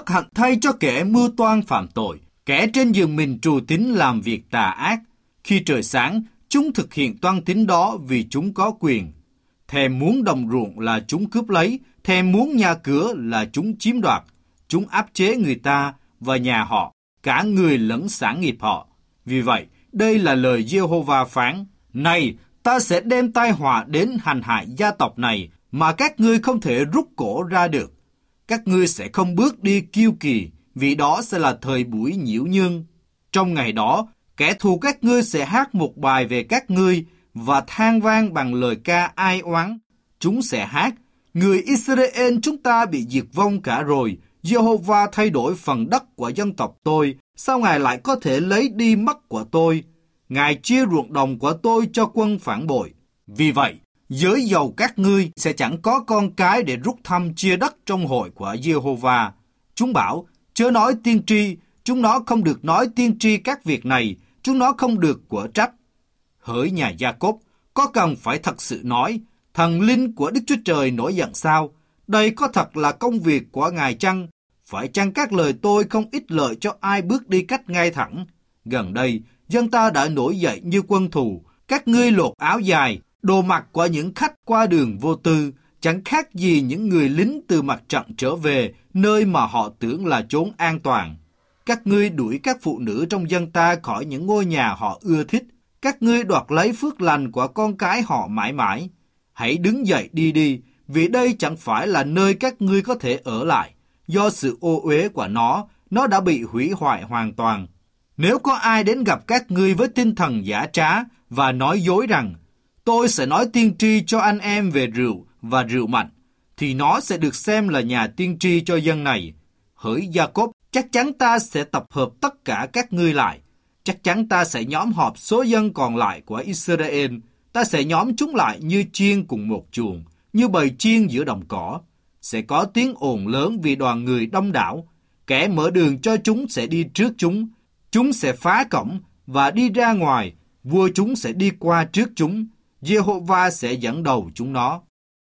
Bất hạnh thay cho kẻ mưu toan phạm tội, kẻ trên giường mình trù tín làm việc tà ác. Khi trời sáng, chúng thực hiện toan tính đó vì chúng có quyền. Thèm muốn đồng ruộng là chúng cướp lấy, thèm muốn nhà cửa là chúng chiếm đoạt. Chúng áp chế người ta và nhà họ, cả người lẫn sản nghiệp họ. Vì vậy, đây là lời Giê-hô-va phán: Này, ta sẽ đem tai họa đến hành hại gia tộc này mà các ngươi không thể rút cổ ra được. Các ngươi sẽ không bước đi kiêu kỳ, vì đó sẽ là thời buổi nhiễu nhương. Trong ngày đó, kẻ thù các ngươi sẽ hát một bài về các ngươi và than vang bằng lời ca ai oán. Chúng sẽ hát: Người Israel chúng ta bị diệt vong cả rồi. Giê-hô-va thay đổi phần đất của dân tộc tôi. Sao Ngài lại có thể lấy đi mất của tôi? Ngài chia ruộng đồng của tôi cho quân phản bội. Vì vậy, giới giàu các ngươi sẽ chẳng có con cái để rút thăm chia đất trong hội của Giê-hô-va. Chúng bảo: Chớ nói tiên tri, chúng nó không được nói tiên tri các việc này, chúng nó không được của trách. Hỡi nhà Gia-cốp, có cần phải thật sự nói: Thần linh của Đức Chúa Trời nổi giận sao? Đây có thật là công việc của Ngài chăng? Phải chăng các lời tôi không ích lợi cho ai bước đi cách ngay thẳng? Gần đây, dân ta đã nổi dậy như quân thù. Các ngươi lột áo dài, đồ mặc của những khách qua đường vô tư, chẳng khác gì những người lính từ mặt trận trở về, nơi mà họ tưởng là chốn an toàn. Các ngươi đuổi các phụ nữ trong dân ta khỏi những ngôi nhà họ ưa thích. Các ngươi đoạt lấy phước lành của con cái họ mãi mãi. Hãy đứng dậy đi đi, vì đây chẳng phải là nơi các ngươi có thể ở lại. Do sự ô uế của nó đã bị hủy hoại hoàn toàn. Nếu có ai đến gặp các ngươi với tinh thần giả trá và nói dối rằng: Tôi sẽ nói tiên tri cho anh em về rượu và rượu mạnh, thì nó sẽ được xem là nhà tiên tri cho dân này. Hỡi Gia-cốp, chắc chắn ta sẽ tập hợp tất cả các ngươi lại. Chắc chắn ta sẽ nhóm họp số dân còn lại của Israel. Ta sẽ nhóm chúng lại như chiên cùng một chuồng, như bầy chiên giữa đồng cỏ. Sẽ có tiếng ồn lớn vì đoàn người đông đảo. Kẻ mở đường cho chúng sẽ đi trước chúng. Chúng sẽ phá cổng và đi ra ngoài. Vua chúng sẽ đi qua trước chúng. Giê-hô-va sẽ dẫn đầu chúng nó.